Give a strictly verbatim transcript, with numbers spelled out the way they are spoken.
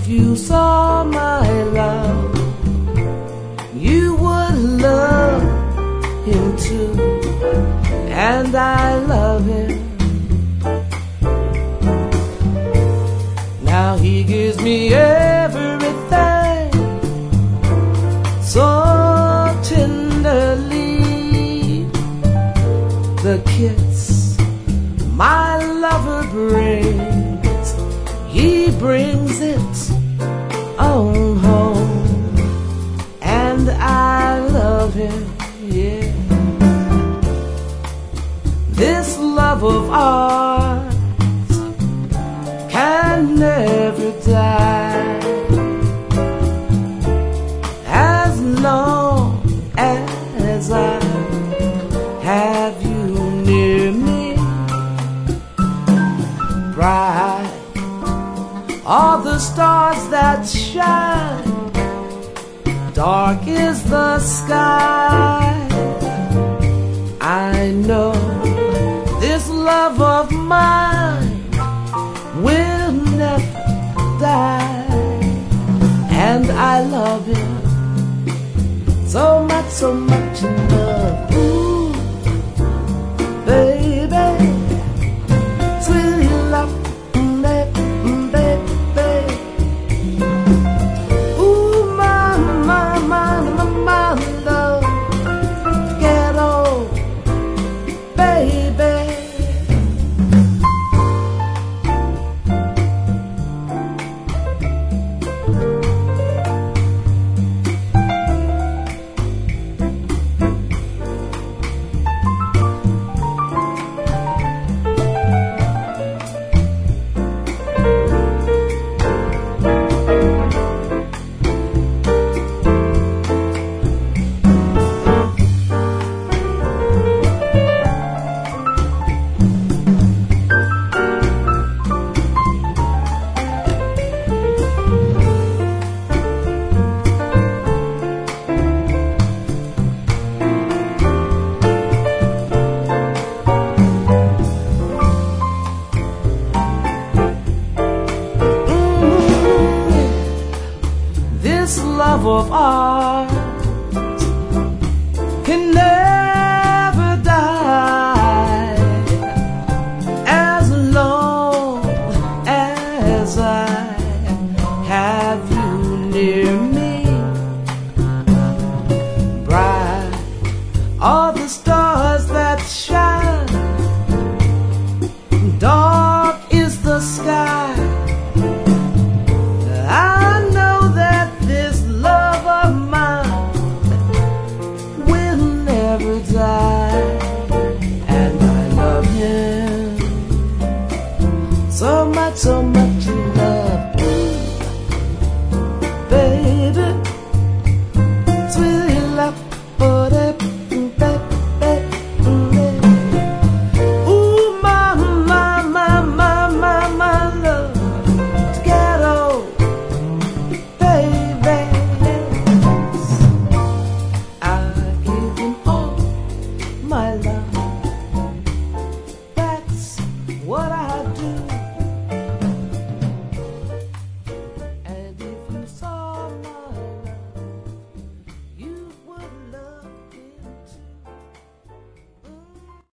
you saw my love, you would love him too, and I love him. Now he gives me everything so tenderly, the kiss my lover brings, he brings it on home, and I love him, yeah. This love of ours can never die, as long as I have you near me. Bright are the stars that shine, dark is the sky. I know this love of mine will never die, and I love him so much, so much in love. Ooh, baby, sweet love, baby, baby. Ooh, my, my, my, my, my love, ghetto, baby. This love of ours can never die, as long as I have you near me. Bright are the stars that shine, dark is the sky. And I love him so much, so much.